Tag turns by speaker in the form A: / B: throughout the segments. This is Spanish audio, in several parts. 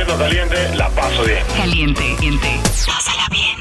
A: Escuchando Caliente, la paso bien.
B: Caliente, caliente. Pásala bien.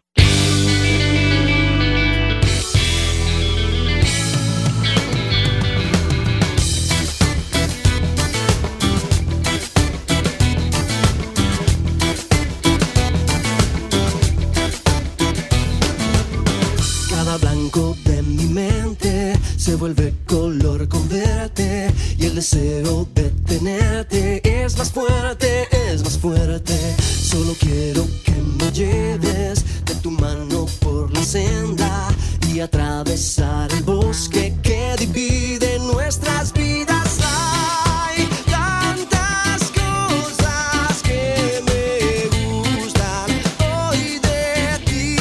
C: Cada blanco de mi mente se vuelve color con verte y el deseo de tenerte es más fuerte, es más fuerte. Solo quiero que me lleves de tu mano por la senda y atravesar el bosque que divide nuestras vidas. Hay tantas cosas que me gustan hoy de ti.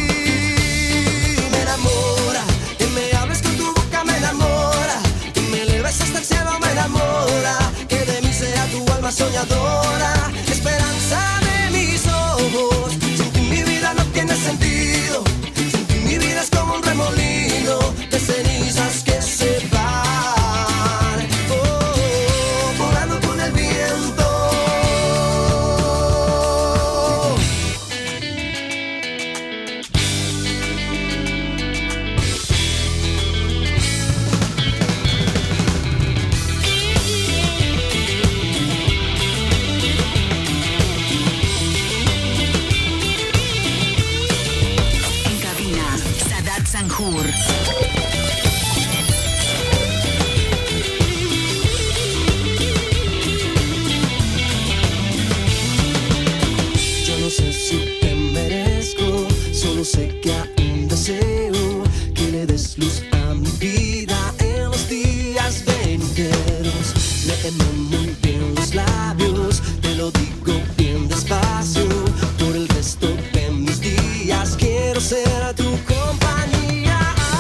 C: Me enamora que me hables con tu boca, me enamora que me eleves hasta el cielo, me enamora que de mí sea tu alma soñadora, esperanza de mis ojos. Sin ti mi vida no tiene sentido, sin ti mi vida es como un remolino de cenizas que se van, volando con el viento.
B: En cabina, Sadat Sanjur.
C: Yo no sé si te merezco, solo sé que aún deseo que le des luz a mi vida en los días venideros. Léeme muy bien los labios, te lo digo bien despacio. Por el resto de mis días quiero ser tu compañía.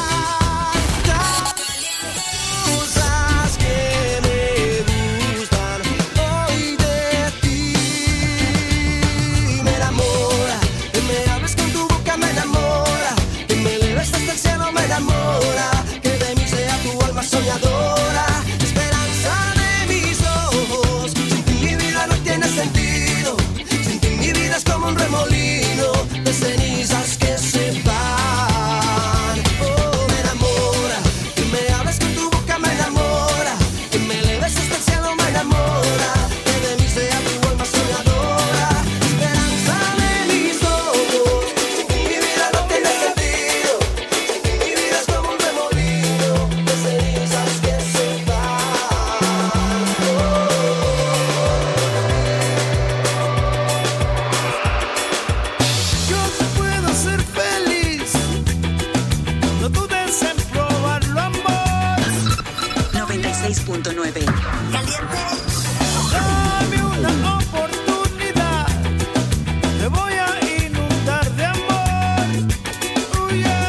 C: Cosas que me gustan hoy de ti. Me enamora que me hables con tu boca, me enamora que me eleves hasta el cielo, me enamora que de mí sea tu alma soñadora, esperanza de mis ojos. Sin ti mi vida no tiene sentido, sin ti mi vida es como un remolino de cenizas que se van. Me enamora que me hables con tu boca, me enamora que me eleves hasta el cielo, me enamora que de mí sea tu alma soñadora, esperanza de mis ojos. Sin ti mi vida no tiene sentido, sin ti mi vida es como un remolino de cenizas que se van.
D: Yo te puedo hacer feliz, no dudes en probarlo, amor.
B: 96.9. Caliente.
D: Dame una oportunidad, te voy a inundar de amor. Oh, yeah.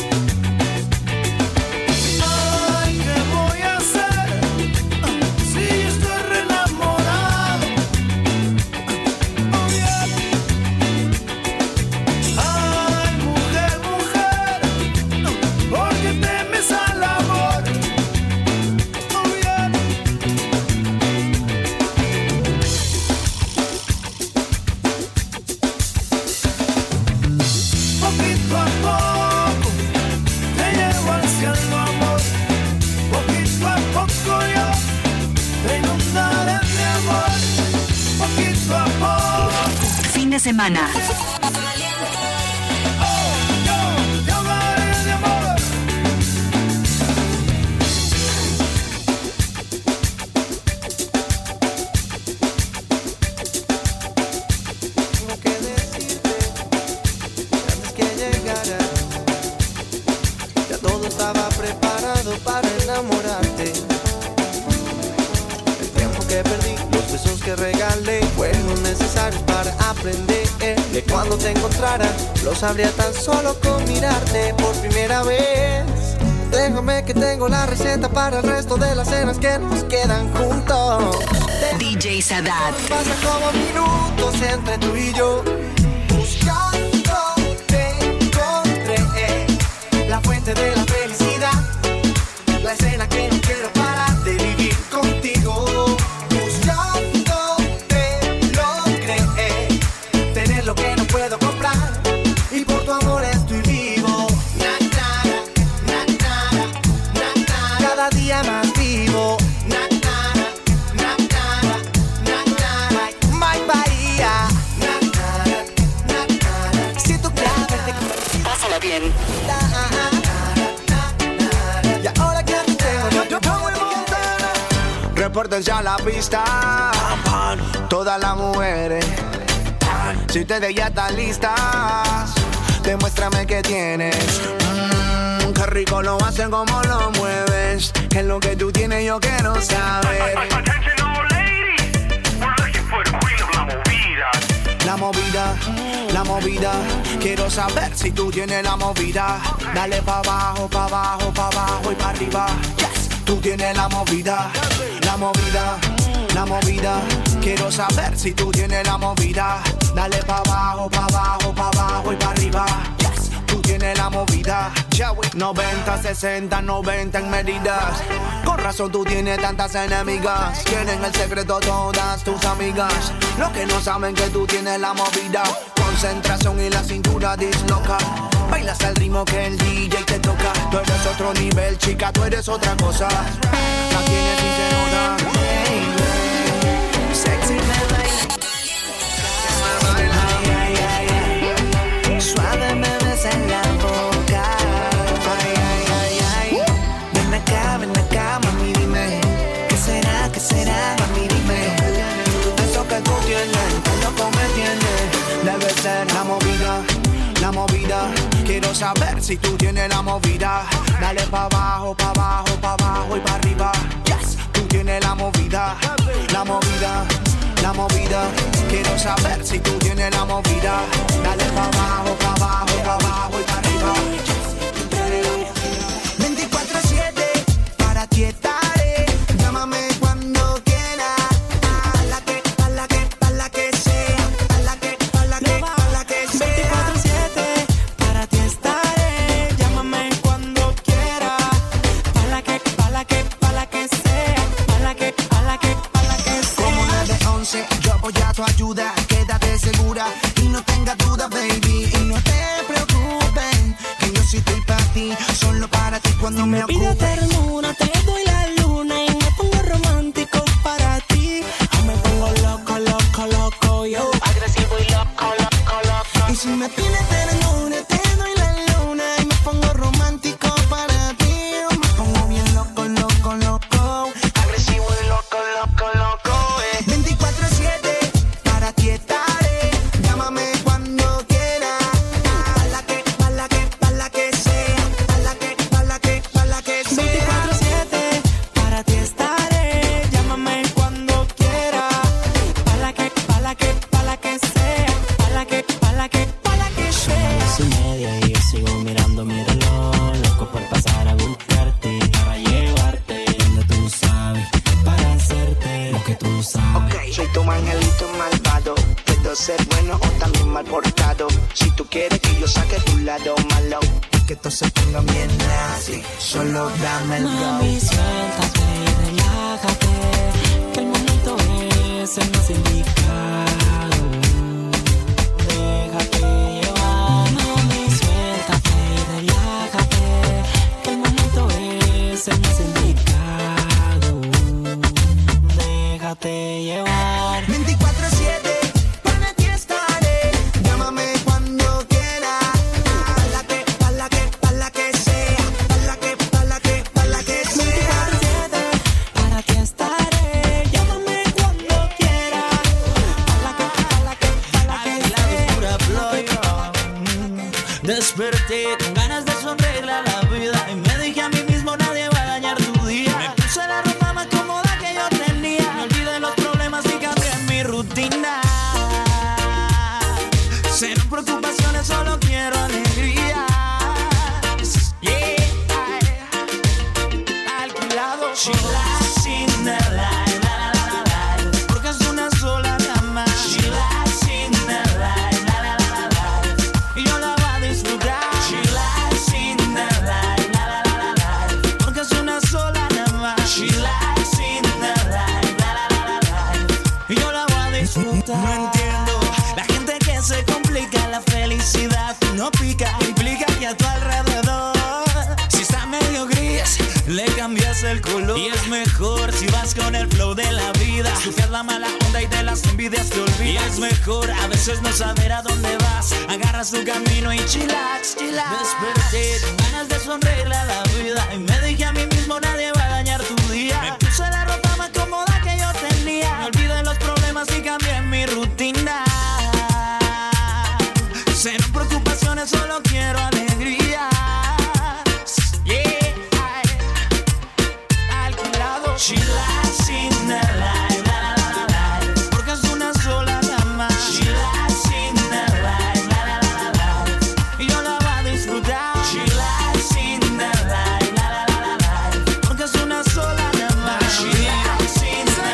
D: Ay, ¿qué voy a hacer si estoy re enamorado? Oh, yeah. Ay, mujer, mujer, ¿por qué temes al amor? Oh, yeah. Poquito a poco te llevo al cielo, amor. Poquito a poco yo te inundaré de amor. Poquito a poco
B: Fin de semana.
D: yo te hablaré de amor.
C: Tengo que decirte que antes que llegara ya todo estaba preparado para enamorarte. El tiempo que perdí, los besos que regalé fueron necesarios para aprender que cuando te encontrara lo sabría tan solo con mirarte por primera vez. Déjame que tengo la receta para el resto de las cenas que nos quedan juntos.
B: DJ Sadat.
C: Pasa como minutos entre tú y yo. Buscando te encontré la fuente de la felicidad, la escena que no quiero parar de vivir contigo. Buscándote logré
B: también.
D: Y ahora que tengo yo repórtense a la pista. Todas las mujeres, si ustedes ya están listas, demuéstrame que tienes. Qué rico lo hacen, como lo mueves. ¿Qué es lo que tú tienes? Yo quiero saber. La movida, la movida. Quiero saber si tú tienes la movida. Dale pa' abajo, pa' abajo, pa' abajo y pa' arriba. Yes, tú tienes la movida. La movida, la movida. Quiero saber si tú tienes la movida. Dale pa' abajo, pa' abajo, pa' abajo y pa' arriba. Yes, tú tienes la movida. 90, 60, 90 en medidas. Con razón tú tienes tantas enemigas. Quieren el secreto todas tus amigas. Los que no saben que tú tienes la movida. Concentración y la cintura disloca. Bailas al ritmo que el DJ te toca. Tú eres otro nivel, chica, tú eres otra cosa. La tienes y se nota. Sexy me baila. Suave me besa en la boca. Ven acá, mami, dime. ¿Qué será, mami, dime? Eso que tú tienes, que loco me tiene. Debe ser la movida, la movida. Quiero saber si tú tienes la movida. Dale pa' abajo, pa' abajo, pa' abajo y pa' arriba. Yes, tú tienes la movida, la movida, la movida. Quiero saber si tú tienes la movida. Dale pa' abajo, pa' abajo, pa' abajo y pa' arriba. Yes, tú tienes la movida. 24/7 para ti estaré. Llámame cuando quieras. Pa' la que sea. Pa' la que sea.
A: 24/7 para ti estaré. Llámame cuando quieras. Pa' la que sea. Pa' la que sea.
D: Como una de 11, yo voy a tu ayuda. Quédate segura y no tengas duda, baby. Y no te preocupes, que yo sí estoy para ti, solo para ti cuando me
A: Pide
D: ocupes.
A: ternura, te doy la luna y me pongo romántico para ti. Me pongo loco, loco, loco, yo. Agresivo y loco, loco, loco.
D: Y si me pides ternura, te doy la luna y me pongo romántico para ti. Me pongo bien loco, loco, loco. Agresivo y loco, loco, loco. 24/7 para ti estaré. Llámame cuando quieras. Pa' la que sea. Pa' la que sea.
A: 24/7 para ti estaré. Llámame cuando quieras. Pa' la que sea. Pa' la que sea.
E: 11:30 y yo sigo mirando mi reloj, loco por pasar a buscarte, para llevarte donde tú sabes, para hacerte lo que tú sabes.
D: Ok, soy tu angelito malvado. Puedo ser bueno o también mal portado. Si tú quieres que yo saque tu lado malo, que todo se ponga bien así, solo dame el go.
A: Mami, suéltate y relájate, que el momento es el más indicado. Déjate llevar. Mami, suéltate y relájate, que el momento es el más indicado. Déjate llevar.
D: 24/7 para ti estaré. Llámame cuando quieras. Pa' la que sea. Pa' la que sea.
A: 24/7 para ti estaré. Llámame cuando quieras. Pa' la que
E: Desperté con ganas de sonreírle a la vida y me dije a mí mismo, nadie va a dañar tu día. Me puse la ropa más cómoda que yo tenía, me olvidé los problemas y cambié mi rutina. Cero preocupaciones, solo quiero alegría. Yeah, alquilado. Chila sin nada, porque es una sola cama. Chila sin nada, y yo la voy a disfrutar. Chila sin nada, porque es una sola cama. Chila sin nada, y yo la voy a disfrutar. No entiendo la gente que se complica. La felicidad no pica, implica que a tu alrededor, si está medio gris, le cambias el color. Y es mejor si vas con el flow de la vida. Surfeas la mala onda y de las envidias te olvidas. Y es mejor a veces no saber a dónde vas. Agarras tu camino y chillax, chillax. Desperté con ganas de sonreírle a la vida. Y me dije a mí mismo, nadie va a dañar tu día. Me puse la ropa más cómoda que yo tenía. Me olvidé los problemas y cambié mi rutina. Cero preocupaciones, solo quiero alegría. Yeah, alquilado. Chillax in the light, la la la la. Porque es una sola dama. Chillax in the light, la la la la. Y yo la voy a disfrutar. Chillax in the light, la la la la. Porque es una sola dama. Chillax in the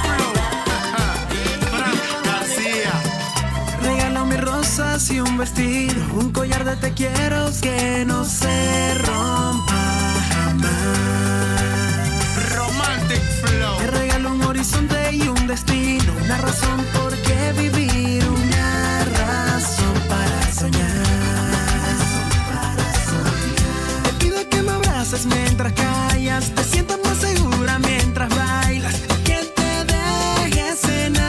E: light.
D: Regalo mis rosas y un vestido, un collar de te quiero que no se rompa jamás.
F: Romantic flow.
D: Te regalo un horizonte y un destino, una razón por qué vivir, una razón para soñar. Te pido que me abraces mientras callas, te sientas más segura mientras bailas, que te dejes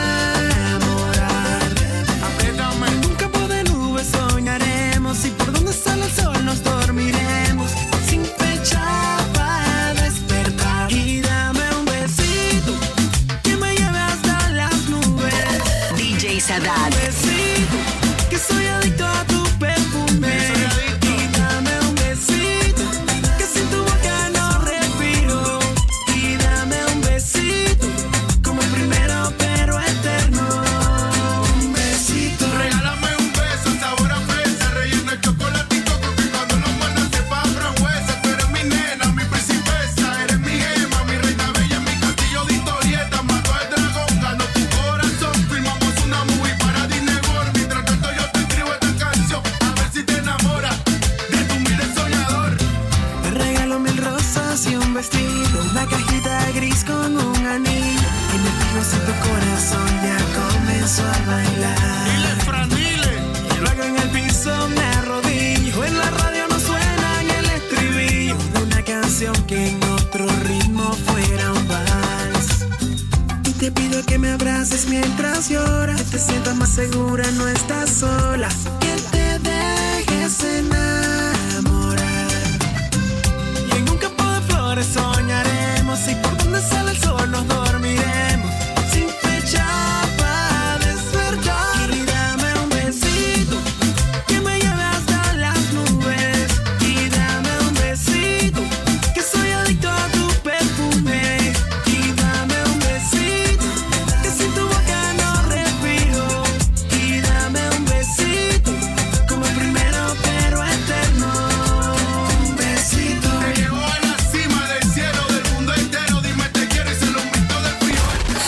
D: enamorar.
F: Apriétame.
D: En un campo de nubes soñaremos y por donde sale el sol nos dormiremos sin fecha para despertar. Y dame un besito que me lleve hasta las nubes.
B: DJ Sadat.
D: Besito que soy adicto a tu perfume.
F: Soy adicto.
D: Y dame un besito que sin tu boca no respiro. Y dame un besito como el primero pero eterno. Un besito.
F: Regálame un beso, sabor a fresa, relleno de chocolate y coco, que cuando lo muerdas sepa a frambuesa. Tú eres mi nena, mi princesa, eres mi gema, mi reina bella, mi castillo de historieta. Mato al dragón, gano tu corazón, firmamos una movie para Disney World. Mientras tanto yo te escribo esta canción, a ver si te enamoras de tu humilde soñador.
D: Te regalo 1000 rosas y un vestido, una cajita gris con un anillo. Y me fijo si tu corazón ya comenzó a bailar.
F: Dile, Fran, dile.
D: Luego en el piso me arrodillo, en la radio no suena ni el estribillo de una canción que en otro ritmo fuera un vals. Y te pido que me abraces mientras lloras, que te sientas más segura, no estás sola, que te dejes enamorar. Y en un campo de flores soñaremos y por donde sale el sol nos dormiremos sin fecha para despertar. Y dame un besito que me lleve hasta las nubes. Y dame un besito que soy adicto a tu perfume. Y dame un besito que sin tu boca no respiro. Y dame un besito como el primero pero eterno. Un besito.
F: Te llevo a la cima del cielo, del mundo entero. Dime te quiero y se lo invito del frío.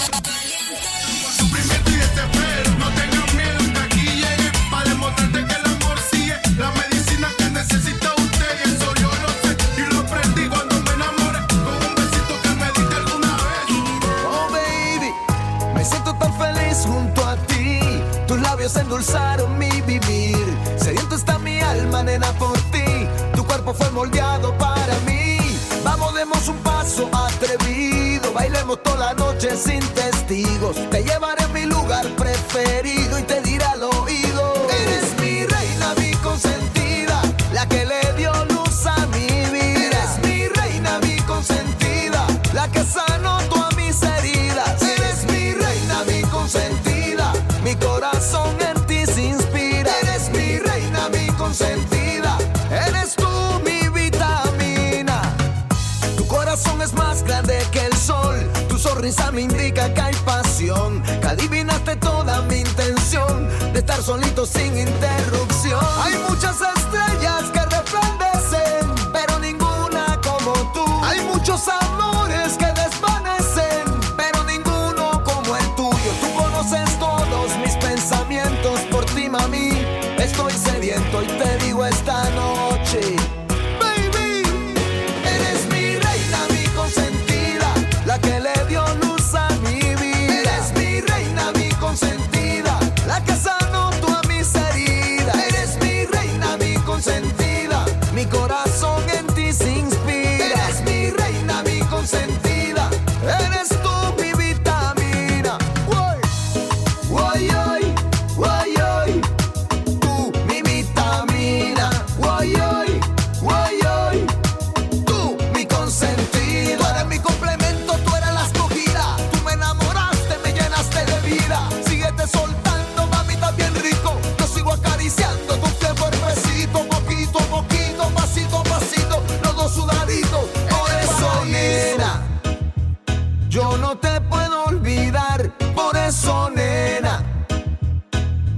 F: Sufrimiento y desespero, no tengas miedo que aquí llegue para demostrarte que el amor sigue. La medicina que necesita usted y eso yo lo sé. Y lo aprendí cuando me enamoré con un besito que me diste alguna vez.
C: Oh baby, me siento tan feliz junto a ti. Tus labios endulzaron mi vivir. Sediento está mi alma, nena, por ti. Tu cuerpo fue moldeado para mí. Vamos, demos un paso atrevido. Bailemos toda la noche sin testigos. Te llevaré a mi lugar preferido y te diré al oído: eres mi reina, mi consentida, la que le dio luz a mi vida. Eres mi reina, mi consentida, la que sanó todas mis heridas. Eres mi reina, mi consentida, mi corazón en ti se inspira. Eres mi reina, mi consentida, eres tú mi vitamina. Tu corazón es más grande que el sol, tu sonrisa me indica que hay pasión, que adivinaste toda mi intención de estar solito sin interrupción. Hay muchas estrellas que resplandecen, pero ninguna como tú. Hay muchos amores que desvanecen, pero ninguno como el tuyo. Tú conoces todos mis pensamientos, por ti, mami, estoy sediento y te digo esta noche: baby, eres mi reina, mi consentida, la que le dio luz a mi vida. Eres mi reina, mi consentida, la que sanó todas mis heridas. Eres mi reina, mi consentida, mi corazón en ti se inspira. Eres mi reina,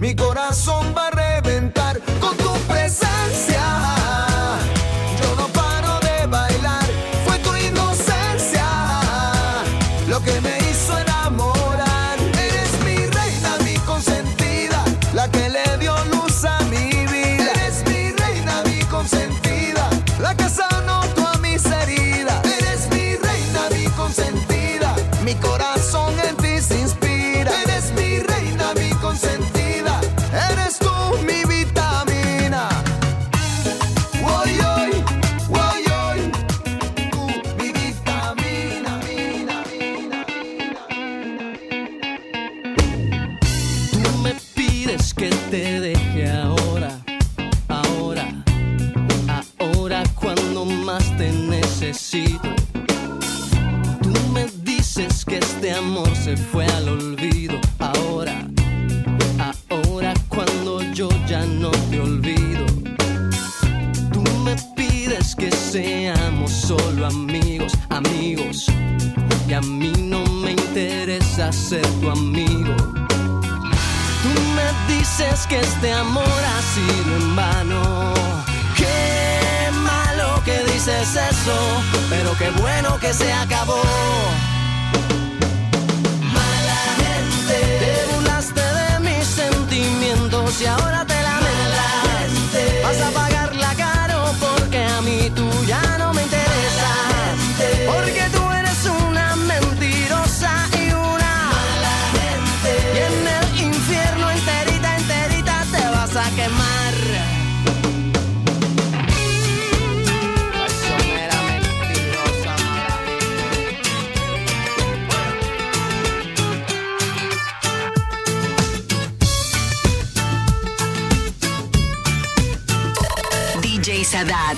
D: mi corazón va a reventar con tu presencia. Yo no paro de bailar, fue tu inocencia lo que me hizo enamorar. Eres mi reina, mi consentida, la que le dio luz a mi vida. Eres mi reina, mi consentida, la que sanó todas mis heridas. Eres mi reina, mi consentida, mi corazón en ti se inspira. Eres mi reina, mi consentida, eres tú mi vitamina. Woy, oy, woy, oy, tú mi vitamina.
C: Tú me pides que te deje ahora, cuando más te necesito. Tú me dices que este amor se fue al olvido. Ahora cuando yo ya no te olvido. Tú me pides que seamos solo amigos. Y a mí no me interesa ser tu amigo. Tú me dices que este amor ha sido en vano. Qué malo que dices eso, pero qué bueno que se acabó. Mala gente, te burlaste de mis sentimientos y ahora te lamentas. Vas a pagarla caro porque a mí tú ya no me interesas. Porque tú eres una mentirosa y una mala gente. Y en el infierno enterita te vas a quemar.
B: DJ Sadat.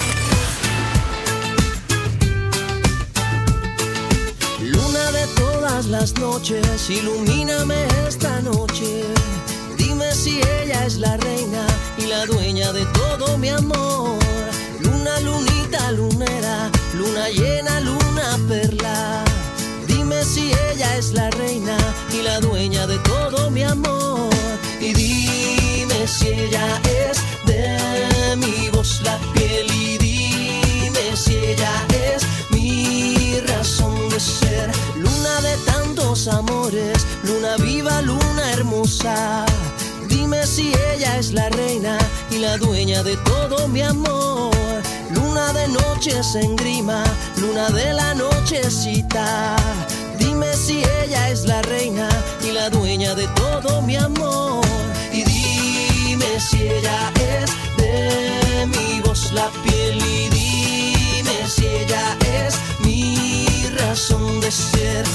C: Luna de todas las noches, ilumíname esta noche. Dime si ella es la reina y la dueña de todo mi amor. Luna, lunita, lunera, luna llena, luna perla. Dime si ella es la reina y la dueña de todo mi amor. Y dime si ella es de mi voz la piel. Y dime si ella es mi razón de ser. Luna de tantos amores, luna viva, luna hermosa. Dime si ella es la reina y la dueña de todo mi amor. Luna de noches en grima, luna de la nochecita. Dime si ella es la reina y la dueña de todo mi amor. Y dime si ella es de mi voz la piel. Y dime si ella es mi razón de ser.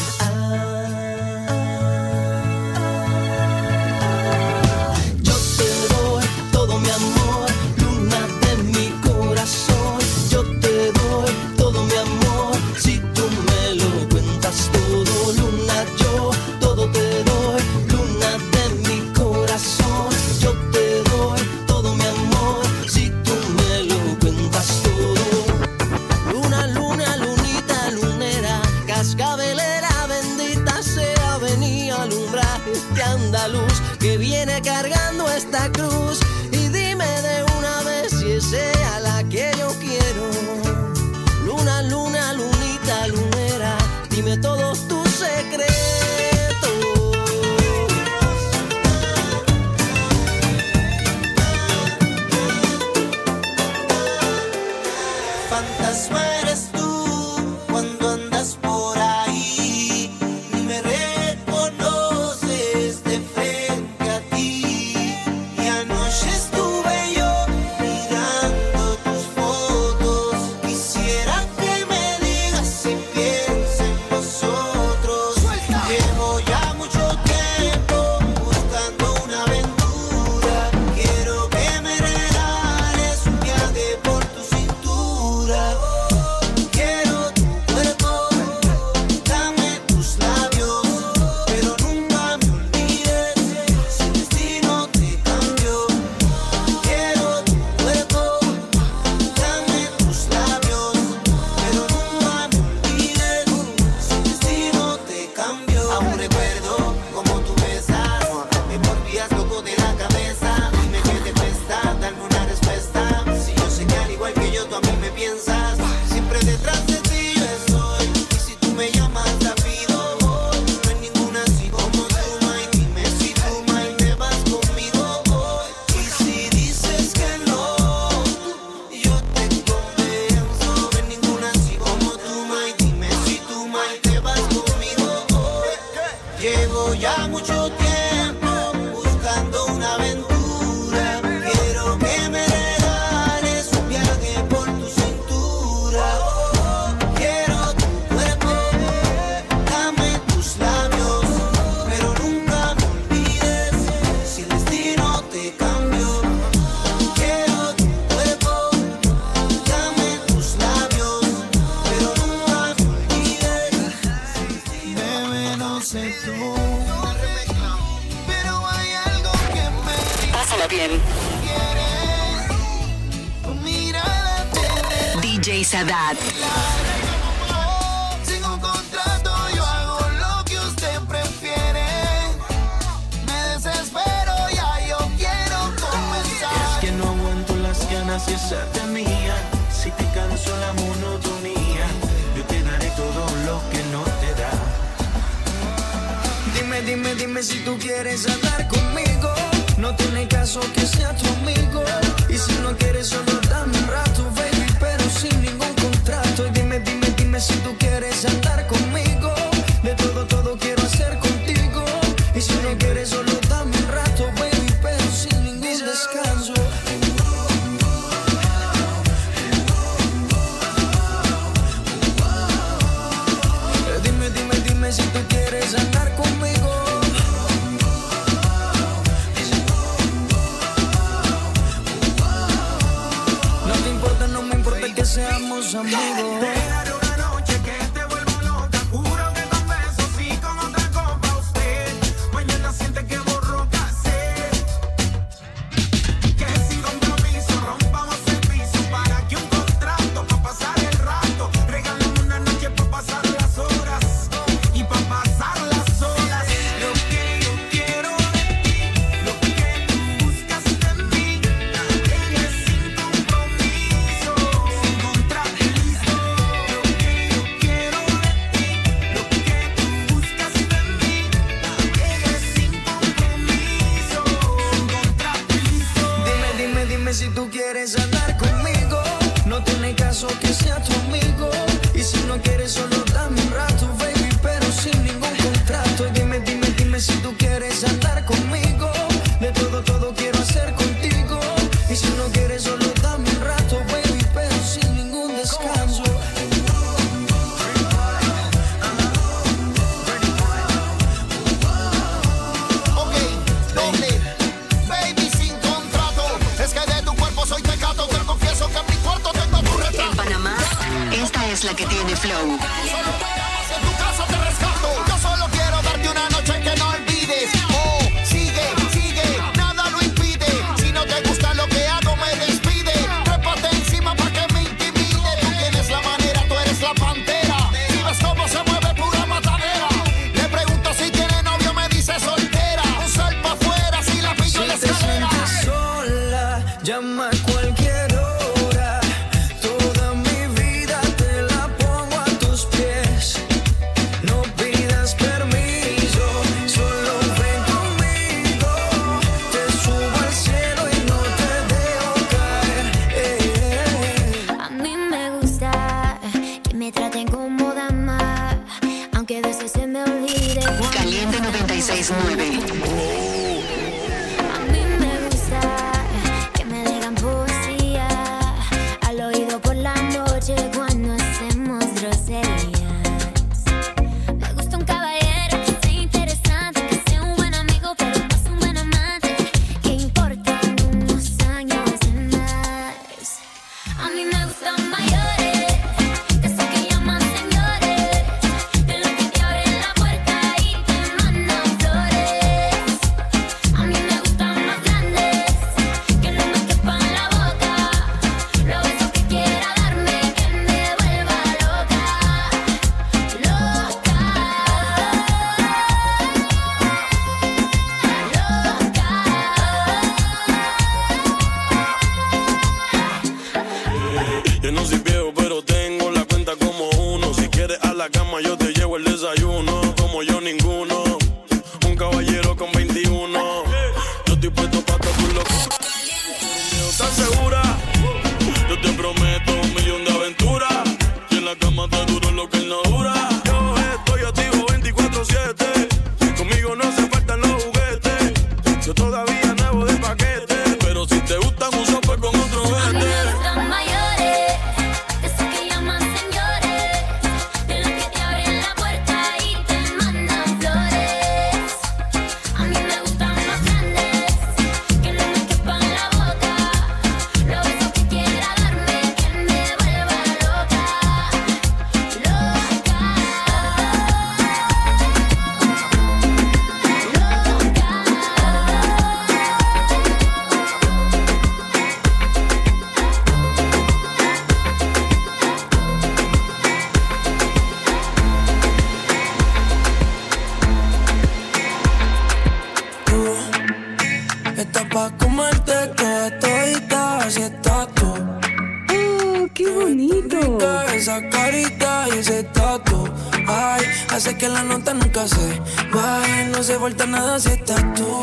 C: Yo te doy todo mi amor, luna de mi corazón. Yo te doy todo mi amor, si tú me lo cuentas todo. Luna, yo todo te doy, luna de mi corazón. Yo te doy todo mi amor, si tú me lo cuentas todo. Luna, luna, lunita, lunera, cascabel
B: bien. DJ Sadat.
D: Sin un contrato yo hago lo que usted prefiere. Me desespero, ya yo quiero comenzar.
E: Es que no aguanto las ganas de hacerte mía. Si te canso la monotonía, yo te daré todo lo que no te da.
D: Dime si tú quieres andar conmigo. No tiene caso que sea tu amigo. Y si no quieres solo dame un rato, baby, pero sin ningún contrato. Y dime si tú quieres andar conmigo. De todo quiero hacer contigo. Y si no quieres solo dame un rato, baby, pero sin ningún descanso. Dime si tú quieres andar conmigo. No me importa que seamos amigos.
E: Dejaré una noche que te vuelva loca. Juro que con besos y con otra copa usted mañana siente que borró cassette. Que sin compromiso rompamos el piso. Para que un contrato pa' pasar el rato. Regálame una noche pa' pasar las horas y pa' pasar las horas. Lo que yo quiero de ti, lo que tú buscas de mí, es sin compromiso, sin contrato listo. Lo que yo quiero de ti, lo que tú buscas de mí, es sin compromiso, sin contrato listo.
D: Dime si tú quieres andar conmigo. No tiene caso que sea tu amigo. Y si no quieres solo dame un rato, baby, pero sin ningún contrato. Y dime si tú quieres andar conmigo. De todo quiero hacer contigo. Y si no quieres solo dame un rato, baby, pero sin ningún descanso. Ok, doble, baby, sin contrato. Es que de tu cuerpo soy pecado. Te confieso que en mi cuarto tengo tu
B: En
D: retrato.
B: Panamá, esta es la que tiene flow.
D: Solo te quedas en tu casa, te rescato. Yo solo quiero darte una noche que no olvides. Oh, sigue, nada lo impide. Si no te gusta lo que hago, me despide. Trépate encima pa' que me intimide. Tú tienes la manera, tú eres la pantera. Si ves cómo se mueve pura matadera. Le pregunto si tiene novio, me dice soltera. Un sal pa' afuera, si la pillo en la escalera. Si te sientes sola, llama a cualquier hora. Toda mi vida te la pongo a tus pies. No pidas permiso, solo ven conmigo. Te subo al cielo y no te dejo caer.
G: A mí me gusta que me traten como dama, aunque a veces se me olvide.
B: Caliente 96.9.
G: A mí me gusta que me digan por
A: Estás pa' comerte toda todita, así estás tú.
H: ¡Oh, qué bonito!
A: Rica esa carita y ese tatu. Ay, hace que la nota nunca se baje. No se vuelta nada si estás tú.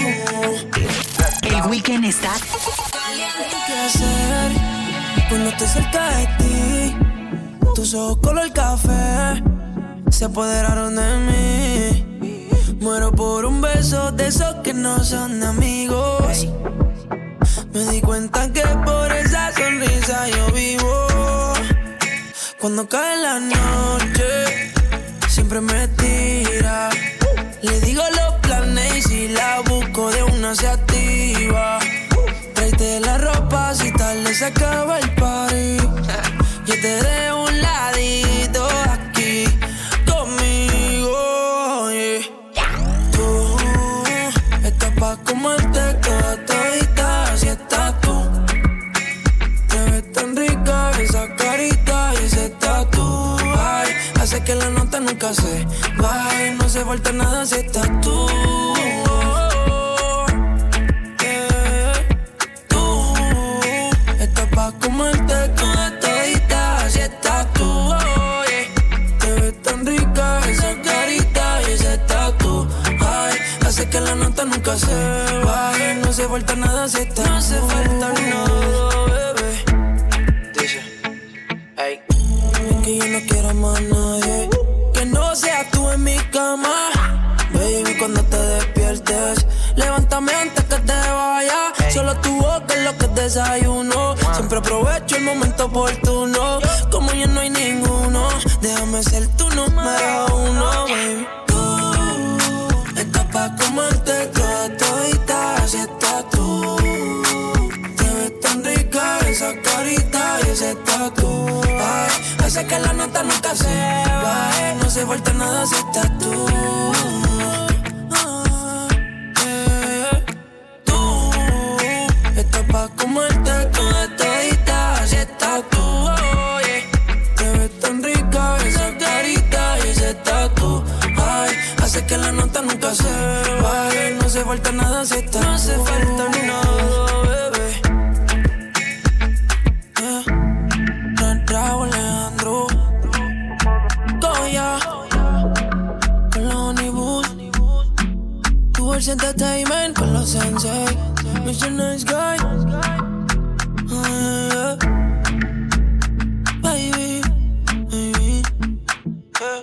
B: El weekend está
A: ¿Qué hacer cuando estoy cerca de ti? Tus ojos color café se apoderaron de mí. Muero por un beso de esos que no son amigos. Me di cuenta que por esa sonrisa yo vivo. Cuando cae la noche, siempre me tira. Le digo los planes y si la busco de una se activa. Tráete la ropa si tarde se acaba el party. Yo te dejo un ladito aquí conmigo, yeah. Tú estás pa' comerte toda todita, así estás tú. Te ves tan rica esa carita y ese tatu. Ay, hace que la nota nunca se baje. No se falta nada si estás tú. Tú estás pa' comerte toda todita, así estás tú. Oh, yeah. Te ves tan rica esa carita y ese tatu. Ay, hace que la nota nunca se baje. No se falta nada si estás. No hace falta nada, bebé. Dice, hey, es que yo no quiero más nadie que no seas tú en mi cama. Baby, cuando te despiertes, levántame antes que te vaya. Solo tu boca es lo que desayuno. Siempre aprovecho el momento oportuno. Como ya no hay ninguno, déjame ser tu número uno, baby. Tú estás pa' comerte toda todita, así estás tú. Te ves tan rica esa carita y ese tatu. Ay, hace que la nota nunca se baje. No se falta nada si estás tú. Tú estás pa' comerte toda todita, así estás tú. Oh, yeah. Te ves tan rica esa carita y ese tatu. Ay, hace que la nota nunca se baje. No se falta nada si estás tú. No hace falta nada, bebé. Raúl Alejandro Goya con la Honeywood, Tours Entertainment con los Sensei, Mr. Nice Guy, baby, baby, yeah.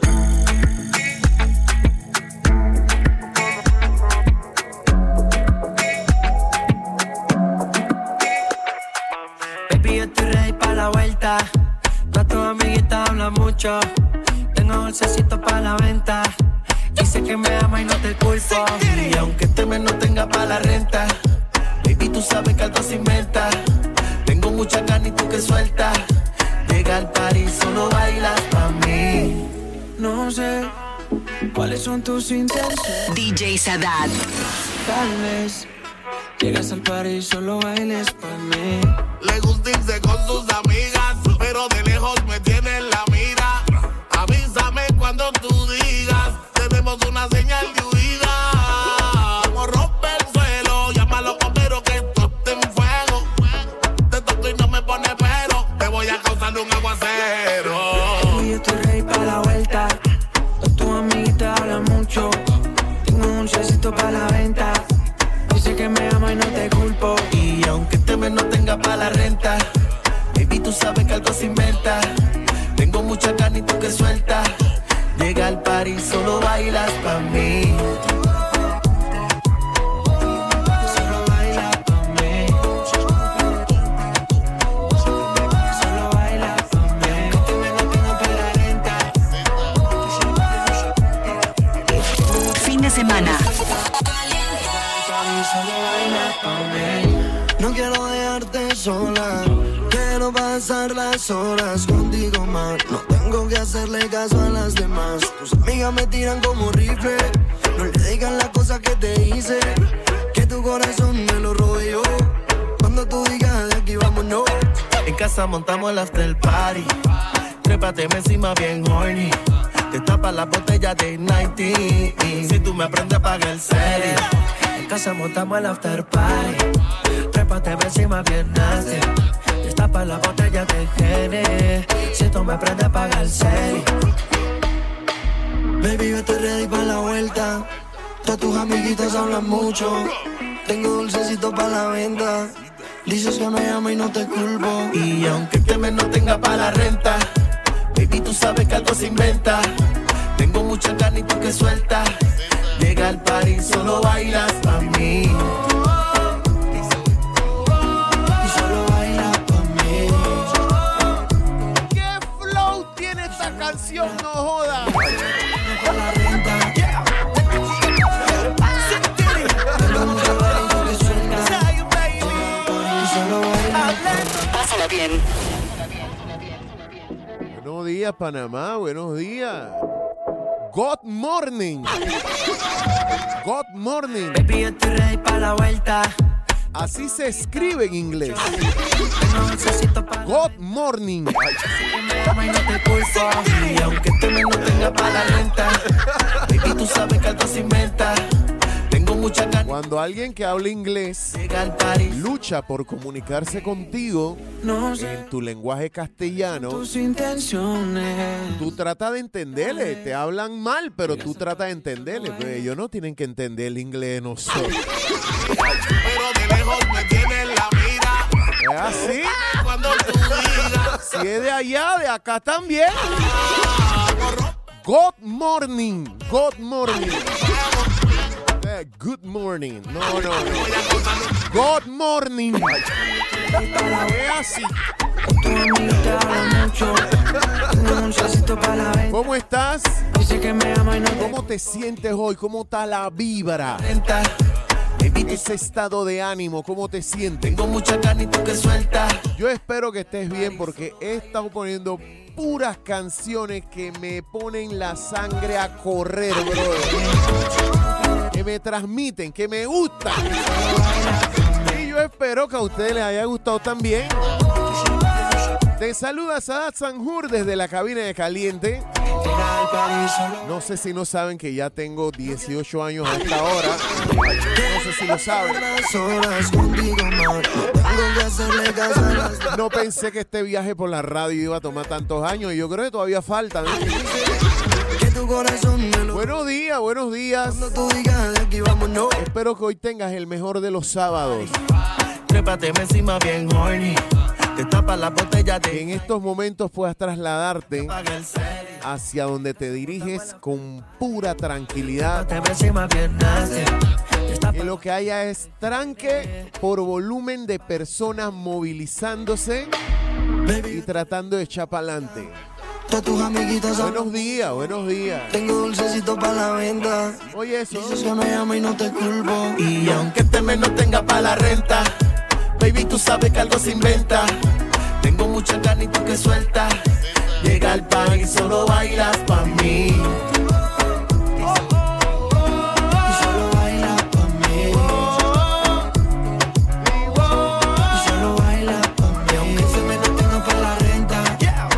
I: Baby, yo estoy ready pa' la vuelta. No, tu amiguita habla mucho. Tengo dulcecito pa' la venta. Dice que me ama y no te culpo. Y aunque este mes no tenga pa' la renta, baby, tú sabes que algo se inventa. Tengo mucha ganas y tú que sueltas. Llega al party, solo bailas pa' mí.
E: No sé cuáles son tus intenciones.
B: DJ Sadat.
E: Tal vez llegas al party y solo bailes pa' mí.
F: Le gusta irse con sus amigas, pero de lejos me tiene en la mira. Avísame cuando tú digas, tenemos una señal de huida. Como rompe el suelo, llama a los bomberos que esto está en fuego. Te toco y no me pone pero, te voy a causar un aguacero.
E: Y yo estoy ready pa' la vuelta. Tu amiguita habla mucho. Tengo un dulcecito pa' la venta. Dice que me ama y no te culpo.
I: Y aunque este mes no tenga pa' la renta, baby, tú sabes que algo se inventa. Tengo mucha ganas y tú que sueltas. Llega al party, solo bailas pa' mí. Solo bailas pa' mí. Solo bailas pa' mí. Este mes no tengo pa' la renta.
B: Fin de semana.
C: No quiero dejarte sola, quiero pasar las horas contigo más. No tengo que hacerle caso a las demás. Tus amigas me tiran como rifle. No le digan las cosas que te hice, que tu corazón me lo robé yo. Cuando tú digas de aquí vámonos.
I: En casa montamos el after party. Trépate encima bien horny. Te tapa la botella de 90. Si tú me aprendes, apaga el cel. En casa montamos el after party. Trépate encima bien nasty. Destapa la botella de Gene. Si esto me prende, apaga el cel.
C: Baby, yo estoy ready para la vuelta. Todas tus amiguitas hablan mucho. Tengo dulcecito para la venta. Dices que me llamo y no te culpo.
I: Y aunque este mes no tenga para la renta, baby, tú sabes que algo se inventa. Tengo mucha carne y tú que sueltas. Llega al party, solo bailas pa' mí.
C: Y solo bailas pa' mí.
J: ¿Qué flow tiene esta canción? No joda.
C: Pa' la renta. Tengo mucha carne y tú que sueltas. Y solo bailas pa' mí.
B: Pásala bien.
J: Buenos días, Panamá. Buenos días. Good morning. Good morning.
I: Baby, yo estoy ready para la vuelta.
J: Así se escribe en inglés.
I: Tengo dulcecito para
J: Good morning.
I: me llama y no te culpo. Y aunque este mes no tenga para la renta, baby, tú sabes que algo se inventa. Tengo mucha ganas.
J: Cuando alguien que habla inglés
I: Llega al party,
J: lucha por comunicarse contigo
I: no sé
J: en tu lenguaje castellano,
I: tus intenciones.
J: tú tratas de entenderle. Te hablan mal, pero tú tratas de entenderle. Pues ellos no tienen que entender el inglés de nosotros.
F: Pero de lejos me tienes la mira.
J: ¿Es así?
F: Cuando tú digas,
J: Si es de allá, de acá también. Good morning. Good morning. Good morning. No. Good morning. Es así.
I: Tu amigo te habla mucho. Tengo un dulcecito para la venta.
J: ¿Cómo estás?
I: Dice que me ama y no te
J: ¿Cómo te sientes hoy? ¿Cómo está la vibra?
I: renta. Baby, tú
J: Ese estado de ánimo, ¿cómo te sientes?
I: tengo mucha carne y tú que sueltas.
J: Yo espero que estés bien porque he estado poniendo puras canciones que me ponen la sangre a correr, brother. Que me transmiten, que me gustan. Y yo espero que a ustedes les haya gustado también. Te saluda Sadat Sanjur desde la cabina de Caliente.
I: Llega al party, solo
J: No sé si no saben que ya tengo 18 años a esta hora. No sé si lo saben.
C: Horas contigo, man. Tengo que hacerle caso a las
J: No pensé que este viaje por la radio iba a tomar tantos años y yo creo que todavía faltan.
C: que tu corazón me lo.
J: Buenos días, buenos días.
C: Cuando tú digas de aquí vámonos.
J: Espero que hoy tengas el mejor de los sábados.
I: trépate encima bien horny. Te tapa la botella
J: Que
I: de
J: en estos momentos puedas trasladarte
I: apaga el cel.
J: hacia donde te diriges con pura tranquilidad.
I: Trépate encima bien nasty.
J: Que lo que haya es tranque por volumen de personas movilizándose y tratando de echar para adelante.
C: Todas tus amiguitas hablan.
J: Buenos días, buenos días.
C: Tengo dulcecito para la venta.
J: Oye, eso.
C: Dices que me llama y no te culpo.
I: Y aunque este mes no tenga para la renta, baby, tú sabes que algo se inventa. Tengo mucha carne y tú que sueltas. Llega al party y solo bailas pa' mí.
C: Y solo bailas pa' mí. Y solo bailas pa' mí. Y aunque ese mes no tenga para la renta.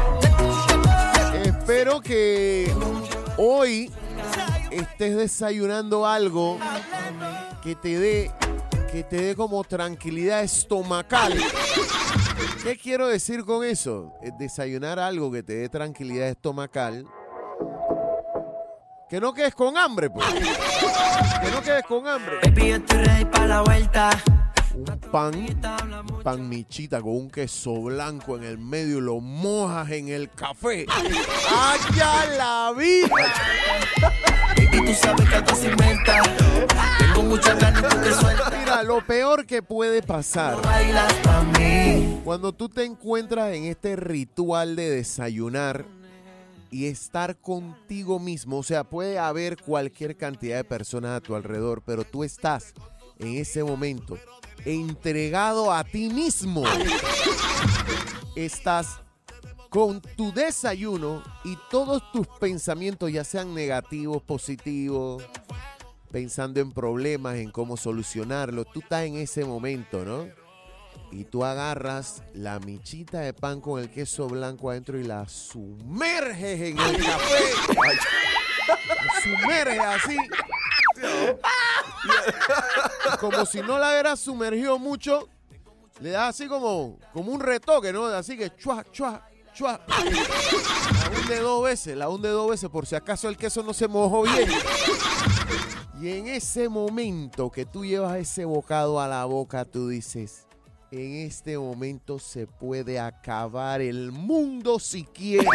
J: Espero que hoy estés desayunando algo que te dé como tranquilidad estomacal. ¿Qué quiero decir con eso? Desayunar algo que te dé tranquilidad estomacal. Que no quedes con hambre, pues. Que no quedes con hambre.
I: Baby, yo estoy ready para la vuelta.
J: Un pan michita con un queso blanco en el medio y lo mojas en el café. ¡Allá la vida!
I: Baby, tú sabes que algo se inventa. Tengo mucha carne y tú que sueltas.
J: Mira, lo peor que puede pasar
I: Bailas pa' mí.
J: cuando tú te encuentras en este ritual de desayunar y estar contigo mismo, o sea, puede haber cualquier cantidad de personas a tu alrededor, pero tú estás en ese momento entregado a ti mismo. Estás con tu desayuno y todos tus pensamientos, ya sean negativos, positivos, pensando en problemas, en cómo solucionarlos, tú estás en ese momento, ¿no? Y tú agarras la michita de pan con el queso blanco adentro y la sumerges en el café. La sumerges así. Y como si no la hubiera sumergido mucho, le das así como un retoque, ¿no? Así que chua, chua, chua. La hunde dos veces por si acaso el queso no se mojó bien. Y en ese momento que tú llevas ese bocado a la boca, tú dices, en este momento se puede acabar el mundo si quieres.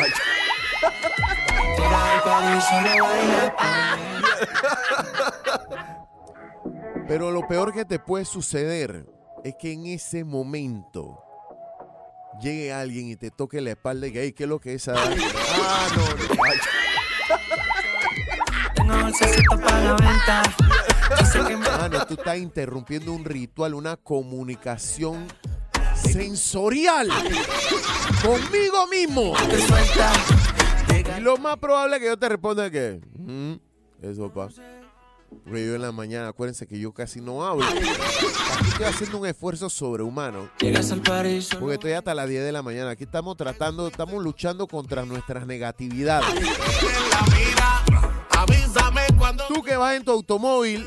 J: Pero lo peor que te puede suceder es que en ese momento llegue alguien y te toque la espalda y que, hey, ¿qué es lo que es esa? Ah, no. Ay. Mano, tú estás interrumpiendo un ritual, una comunicación sensorial conmigo mismo. Y lo más probable es que yo te responda es que eso pasa. Porque yo en la mañana, acuérdense que yo casi no hablo. Aquí estoy haciendo un esfuerzo sobrehumano. Porque estoy hasta las 10 de la mañana. Aquí estamos luchando contra nuestras negatividades. Tú que vas en tu automóvil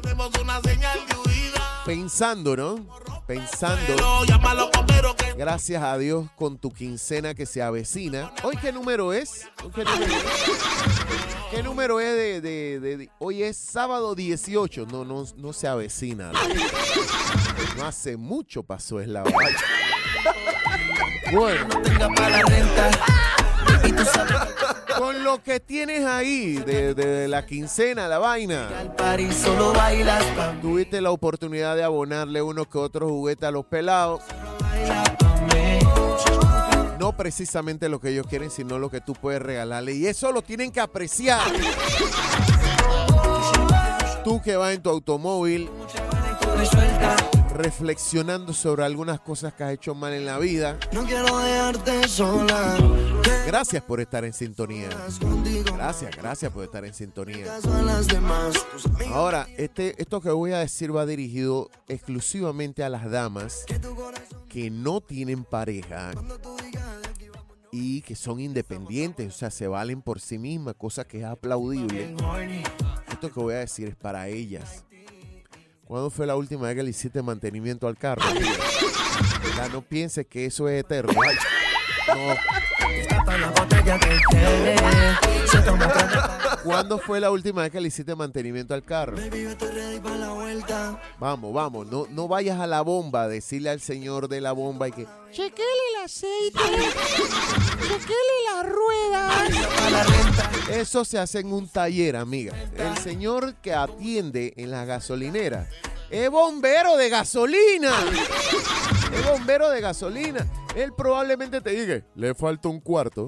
J: pensando, ¿no? Gracias a Dios con tu quincena que se avecina. ¿Hoy qué número es? ¿Qué número es de hoy es sábado 18? No se avecina. No hace mucho pasó es la valla. Bueno. Con lo que tienes ahí de la quincena, la vaina, tuviste la oportunidad de abonarle uno que otro juguete a los pelados. No precisamente lo que ellos quieren, sino lo que tú puedes regalarle. Y eso lo tienen que apreciar. Tú que vas en tu automóvil reflexionando sobre algunas cosas que has hecho mal en la vida. No quiero dejarte sola. Gracias por estar en sintonía. Gracias por estar en sintonía. Ahora, esto que voy a decir va dirigido exclusivamente a las damas que no tienen pareja y que son independientes, o sea, se valen por sí mismas, cosa que es aplaudible. Esto que voy a decir es para ellas. ¿Cuándo fue la última vez que le hiciste mantenimiento al carro? Ya no pienses que eso es eterno. No. ¿Cuándo fue la última vez que le hiciste mantenimiento al carro? Vamos, no vayas a la bomba a decirle al señor de la bomba y que chequele el aceite, chequele las ruedas. Eso se hace en un taller, amiga. El señor que atiende en la gasolinera es bombero de gasolina. Él probablemente te diga, le falta un cuarto.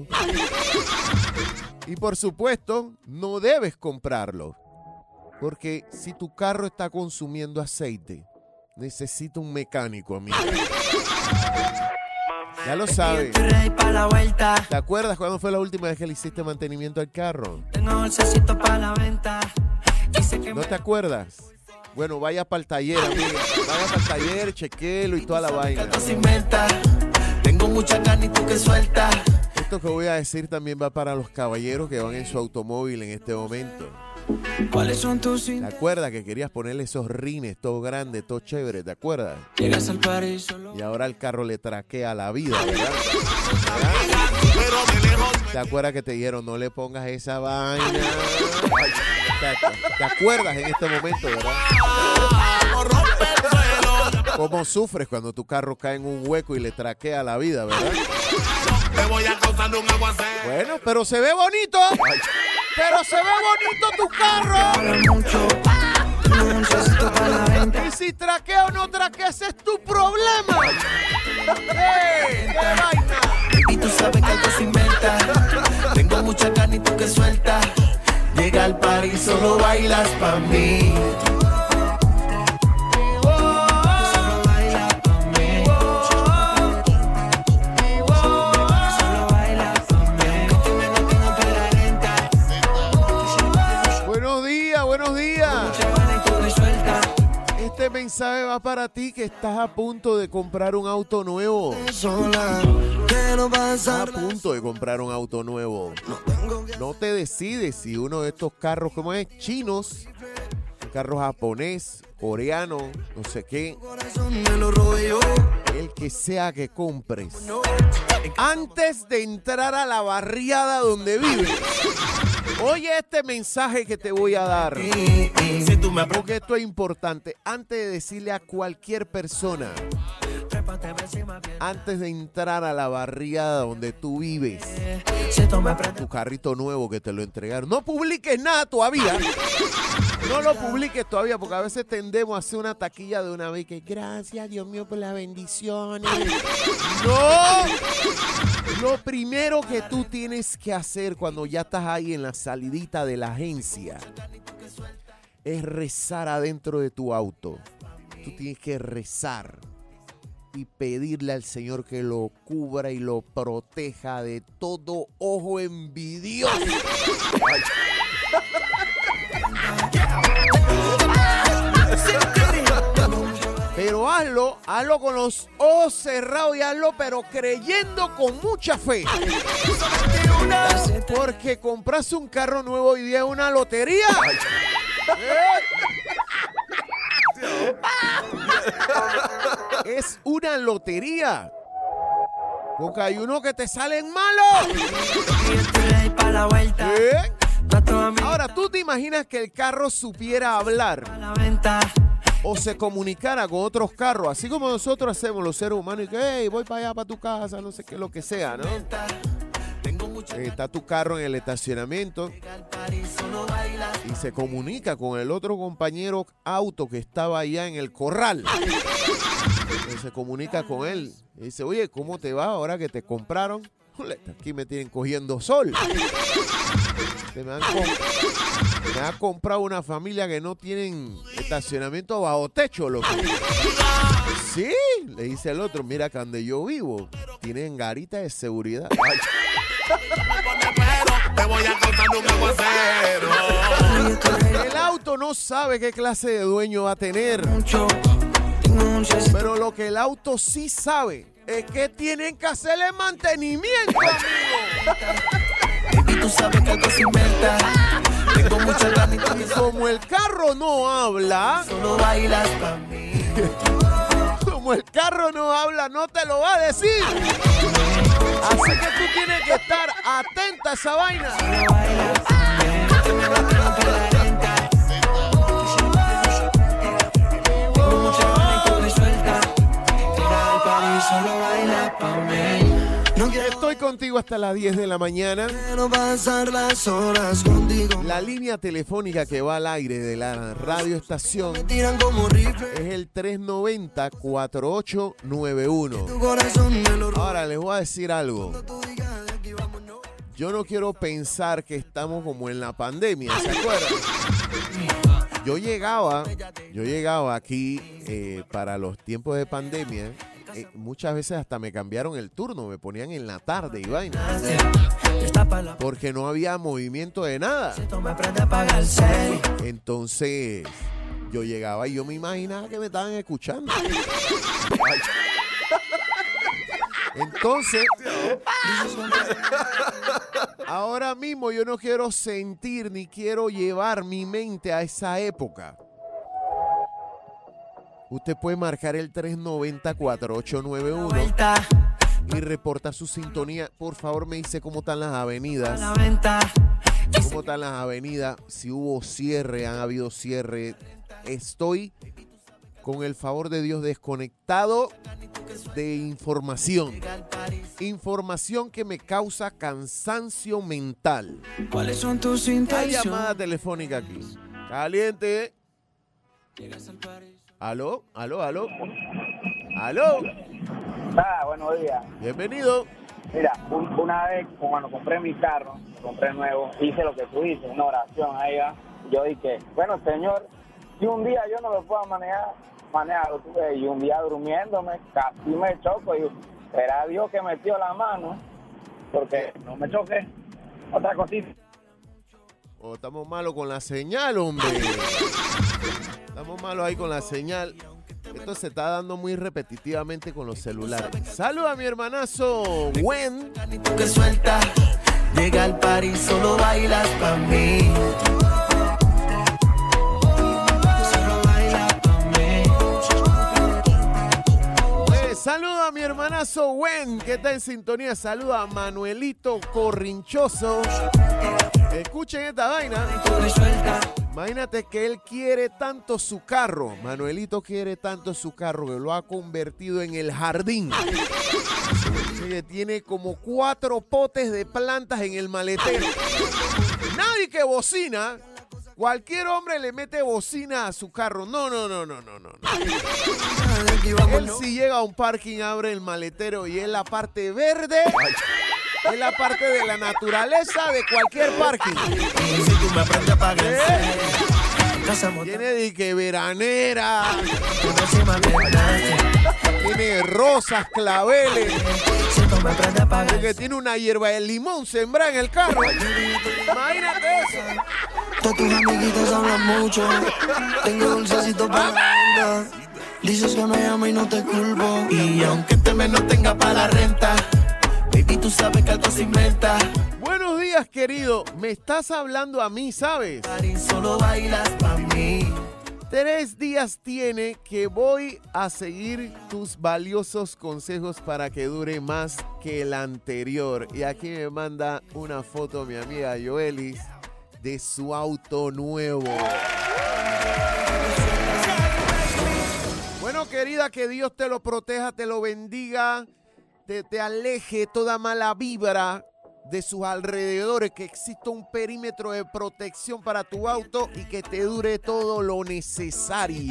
J: Y por supuesto, no debes comprarlo. Porque si tu carro está consumiendo aceite, necesita un mecánico, amigo. Ya lo sabes. ¿Te acuerdas cuándo fue la última vez que le hiciste mantenimiento al carro? ¿No te acuerdas? Bueno, vaya para el taller, amiga. Vaya para el taller, chequelo y toda la vaina. Tengo mucha carne y tú que sueltas. Esto que voy a decir también va para los caballeros que van en su automóvil en este momento. ¿Cuáles son tus? ¿Te acuerdas que querías ponerle esos rines, todo grande, todo chévere? ¿Te acuerdas? Llegas al paraíso. Y ahora el carro le traquea la vida, ¿verdad? ¿Te acuerdas que te dijeron no le pongas esa vaina? ¿Te acuerdas en este momento, verdad? ¿Cómo sufres cuando tu carro cae en un hueco y le traquea la vida, verdad? Bueno, pero se ve bonito. Pero se ve bonito tu carro. Y si traquea o no traquea, ese es tu problema. ¡Hey! ¡Qué vaina! Y tú sabes que algo se inventa. Tengo mucha carne y tú que sueltas. Llega al party y solo bailas pa' mí. Buenos días. Este mensaje va para ti que estás a punto de comprar un auto nuevo. Estás a punto de comprar un auto nuevo. No te decides si uno de estos carros, como es, chinos, un carro japonés, coreano, no sé qué. El que sea que compres. Antes de entrar a la barriada donde vives, oye este mensaje que te voy a dar. Porque esto es importante. Antes de decirle a cualquier persona, antes de entrar a la barriada donde tú vives, tu carrito nuevo que te lo entregaron, no publiques nada todavía. No lo publiques todavía, porque a veces tendemos a hacer una taquilla de una vez que gracias Dios mío por las bendiciones. No. Lo primero que tú tienes que hacer cuando ya estás ahí en la salidita de la agencia es rezar adentro de tu auto. Tú tienes que rezar y pedirle al Señor que lo cubra y lo proteja de todo ojo envidioso. Pero hazlo con los ojos cerrados y hazlo pero creyendo con mucha fe. Porque comprarse un carro nuevo hoy día es una lotería. Es una lotería. Porque hay uno que te salen malos. Ahora, ¿tú te imaginas que el carro supiera hablar o se comunicara con otros carros, así como nosotros hacemos los seres humanos, y que hey, voy para allá, para tu casa, no sé qué, lo que sea, ¿no? Está tu carro en el estacionamiento y se comunica con el otro compañero auto que estaba allá en el corral. Y se comunica con él y dice, oye, ¿cómo te va ahora que te compraron? Aquí me tienen cogiendo sol. Me ha comprado una familia que no tienen estacionamiento bajo techo, loco. Sí, le dice el otro, mira que donde yo vivo tienen garita de seguridad. Ay. Te voy a contar un aguacero. El auto no sabe qué clase de dueño va a tener. Pero lo que el auto sí sabe es que tienen que hacerle mantenimiento, amigo. Y tú sabes que algo se inventa. Tengo mucha ganas. Y como el carro no habla, solo bailas para mí. Como el carro no habla, no te lo va a decir. Así que tú tienes que estar atenta a esa vaina. Estoy contigo hasta las 10 de la mañana. La línea telefónica que va al aire de la radioestación es el 390-4891. Ahora les voy a decir algo. Yo no quiero pensar que estamos como en la pandemia, ¿se acuerdan? Yo llegaba aquí para los tiempos de pandemia. Muchas veces hasta me cambiaron el turno, me ponían en la tarde y vaina. Porque no había movimiento de nada. Entonces, yo llegaba y yo me imaginaba que me estaban escuchando. Entonces, ahora mismo yo no quiero sentir ni quiero llevar mi mente a esa época. Usted puede marcar el 390-4891 y reportar su sintonía. Por favor, me dice cómo están las avenidas. ¿Cómo están las avenidas? Si hubo cierre, han habido cierre. Estoy, con el favor de Dios, desconectado de información. Información que me causa cansancio mental.
A: ¿Cuáles son tus intenciones?
J: Hay llamada telefónica aquí. Caliente. ¿Aló? ¿Aló?
K: Buenos días.
J: Bienvenido.
K: Mira, una vez cuando compré mi carro, compré nuevo, hice lo que tú dices, una oración ahí. Yo dije, bueno, Señor, si un día yo no lo puedo manejar, y un día durmiéndome, casi me choco, y era Dios que metió la mano, porque no me choqué. Otra cosita.
J: Oh, estamos malos con la señal, hombre. Estamos malos ahí con la señal. Esto se está dando muy repetitivamente con los celulares. Saluda a mi hermanazo Gwen.
A: Que suelta, llega al party, solo bailas pa' mí.
J: Saluda a mi hermanazo Gwen, que está en sintonía. Saluda a Manuelito Corrinchoso. Escuchen esta vaina. Imagínate que él quiere tanto su carro. Manuelito quiere tanto su carro que lo ha convertido en el jardín. Que tiene como 4 potes de plantas en el maletero. Nadie que bocina. Cualquier hombre le mete bocina a su carro. No. Él si llega a un parking, abre el maletero y es la parte verde. Es la parte de la naturaleza de cualquier parking. Tiene de que veranera. Tiene rosas, claveles. Porque tiene una hierba de limón sembrada en el carro. Imagínate eso.
A: Todas tus amiguitas hablan mucho. Tengo dulcecito para la venta. Dices que me llama y no te culpo. Y aunque este mes no tenga para la renta, baby, tú sabes que algo se inventa.
J: Buenos días, querido. Me estás hablando a mí, ¿sabes?
A: Solo bailas para mí.
J: 3 días tiene que voy a seguir tus valiosos consejos para que dure más que el anterior. Y aquí me manda una foto mi amiga Joelis de su auto nuevo. Bueno, querida, que Dios te lo proteja, te lo bendiga, te aleje toda mala vibra de sus alrededores, que exista un perímetro de protección para tu auto y que te dure todo lo necesario.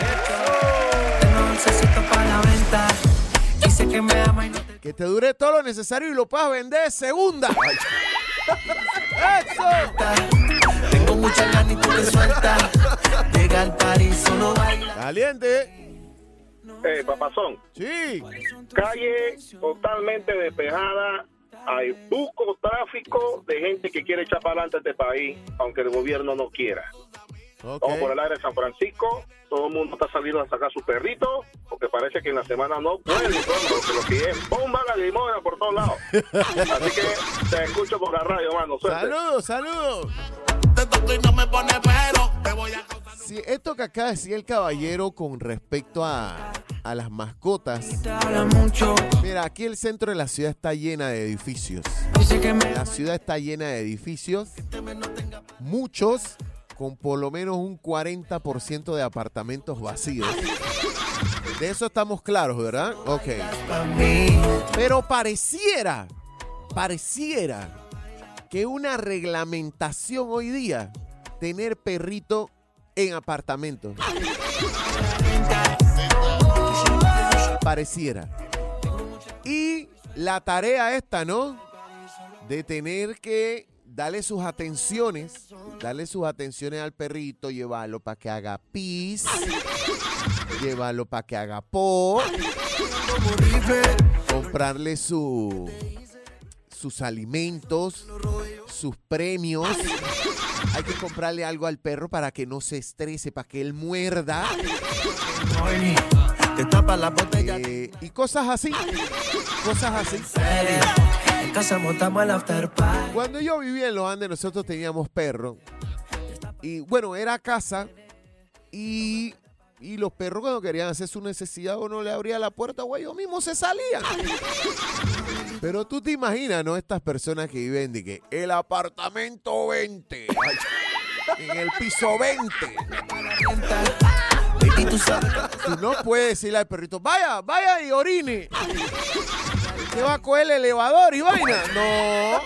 J: Que te dure todo lo necesario y lo puedas vender de segunda. ¡Eso!
A: Tengo muchas ganas y tú te sueltas. Llega al París, solo baila.
J: Caliente.
L: Papazón.
J: Sí.
L: Calle totalmente despejada. Hay poco tráfico de gente que quiere echar para adelante este país, aunque el gobierno no quiera. Vamos por el área de San Francisco. Todo el mundo está saliendo a sacar su perrito, porque parece que en la semana no puede, porque lo que es bomba la limona por todos lados. Así que te escucho por la radio, mano. Suerte.
J: Saludos. Sí, esto que acaba de decir el caballero con respecto a las mascotas. Mira, aquí el centro de la ciudad está llena de edificios. La ciudad está llena de edificios. Muchos con por lo menos un 40% de apartamentos vacíos. De eso estamos claros, ¿verdad? Ok. Pero pareciera que una reglamentación hoy día, tener perrito en apartamentos. Pareciera. Y la tarea esta, ¿no? De tener que darle sus atenciones al perrito, llevarlo para que haga pis, llevarlo para que haga po, comprarle sus alimentos, sus premios. Hay que comprarle algo al perro para que no se estrese, para que él muerda. Y cosas así. Cuando yo vivía en Los Andes, nosotros teníamos perro. Y bueno, era casa. Y los perros, cuando querían hacer su necesidad, uno le abría la puerta, güey, ellos mismos se salían. Pero tú te imaginas, ¿no? Estas personas que viven de que el apartamento 20, en el piso 20. Tú no puedes decirle al perrito, vaya y orine. ¿Qué va a coger el elevador y vaina? No.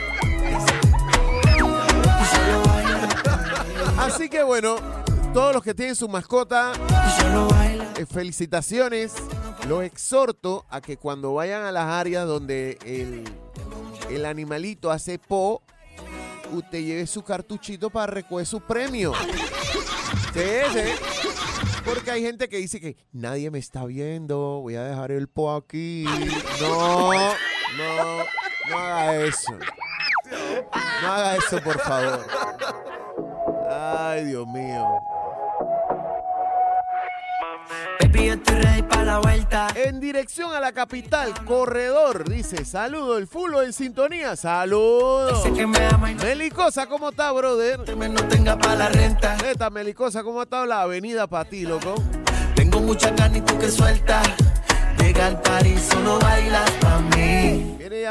J: Así que bueno, todos los que tienen su mascota, felicitaciones. Los exhorto a que cuando vayan a las áreas donde el animalito hace po, usted lleve su cartuchito para recoger su premio. Sí. Porque hay gente que dice que nadie me está viendo, voy a dejar el po aquí. No haga eso. No haga eso, por favor. Ay, Dios mío.
A: Baby, yo estoy ready para la vuelta.
J: En dirección a la capital, corredor, dice, saludo, el fulo en sintonía, saludo. Melicosa, ¿cómo está, brother?
A: No tenga para la renta.
J: Neta, Melicosa, ¿cómo está la avenida para ti, loco?
A: Tengo mucha ganas y tú que sueltas. Llega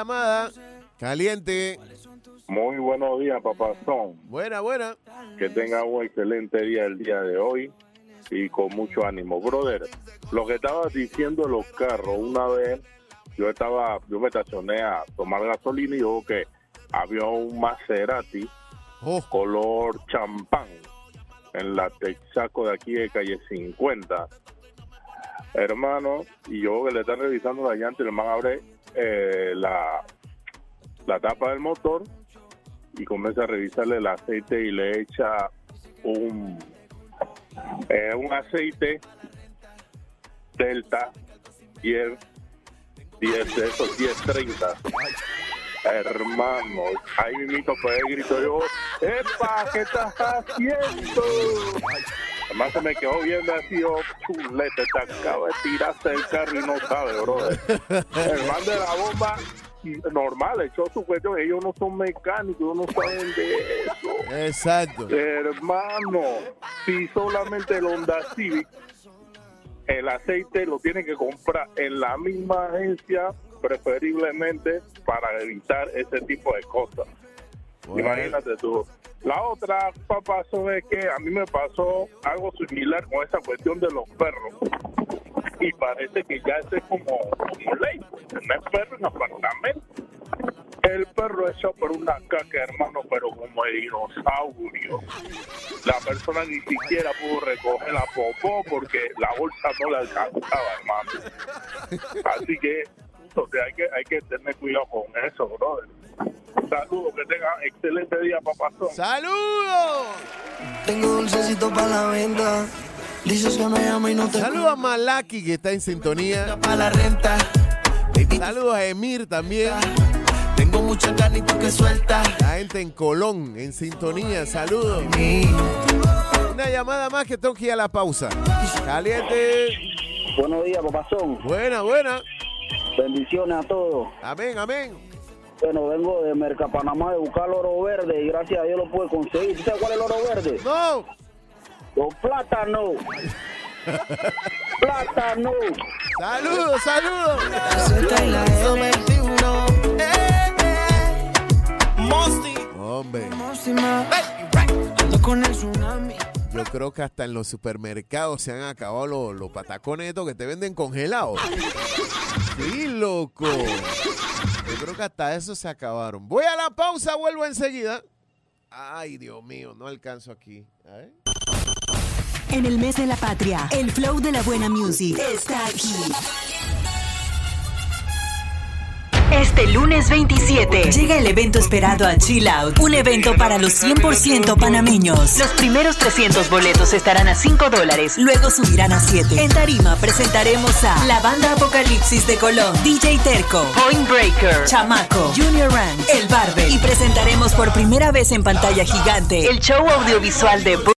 J: llamada. Caliente.
L: Muy buenos días, papazón.
J: Buena.
L: Que tenga un excelente día el día de hoy y con mucho ánimo. Brother, lo que estabas diciendo de los carros, una vez yo me estacioné a tomar gasolina y digo que había un Maserati color champán en la Texaco de aquí de calle 50. Hermano, y yo que le están revisando la llanta y el man abre la tapa del motor y comienza a revisarle el aceite y le echa un aceite Delta 10 de esos 1030. Hermano, ahí mismo fue el grito yo, ¡epa! ¿Qué estás haciendo? Además se me quedó viendo así, chulete, te acaba de tirarse el carro y no sabe, brother. El man de la bomba normal, echó su cuestión, ellos no son mecánicos, no saben de eso.
J: Exacto.
L: Hermano, si solamente el Honda Civic, el aceite lo tiene que comprar en la misma agencia, preferiblemente para evitar ese tipo de cosas. Bueno. Imagínate tú. La otra, papazón, es que a mí me pasó algo similar con esa cuestión de los perros. Y parece que ya es como ley, tener perro en apartamento. El perro echó por una caca, hermano, pero como el dinosaurio. La persona ni siquiera pudo recoger la popó porque la bolsa no le alcanzaba, hermano. Así que hay que tener cuidado con eso, brother. Saludos, que tengan excelente día, papazón.
J: ¡Saludos!
A: Tengo dulcecito para la venta. Dices que me llama y no te...
J: Saludos a Malaki, que está en sintonía.
A: Para la renta.
J: Saludos a Emir también.
A: Tengo mucha carnita que suelta.
J: La gente en Colón, en sintonía. Saludos. Una llamada más que tengo que ir a la pausa. Caliente.
K: Buenos días, papazón.
J: Buena.
K: Bendiciones a todos.
J: Amén.
K: Bueno, vengo de Mercapanamá de buscar el oro verde y gracias a Dios lo pude conseguir. ¿Tú sabes cuál es el oro verde?
J: No.
K: Los plátanos. ¡Plátano!
J: ¡Saludos! Hombre. Yo creo que hasta en los supermercados se han acabado los pataconetos que te venden congelados. Sí, loco. Yo creo que hasta eso se acabaron. Voy a la pausa, vuelvo enseguida. Ay, Dios mío, no alcanzo aquí. A ver.
B: En el mes de la patria, el flow de la buena music está aquí. Este lunes 27 llega el evento esperado a Chill Out, un evento para los 100% panameños. Los primeros 300 boletos estarán a $5, luego subirán a 7. En tarima presentaremos a la banda Apocalipsis de Colón, DJ Terco, Point Breaker, Chamaco, Junior Rank, El Barber, y presentaremos por primera vez en pantalla gigante el show audiovisual de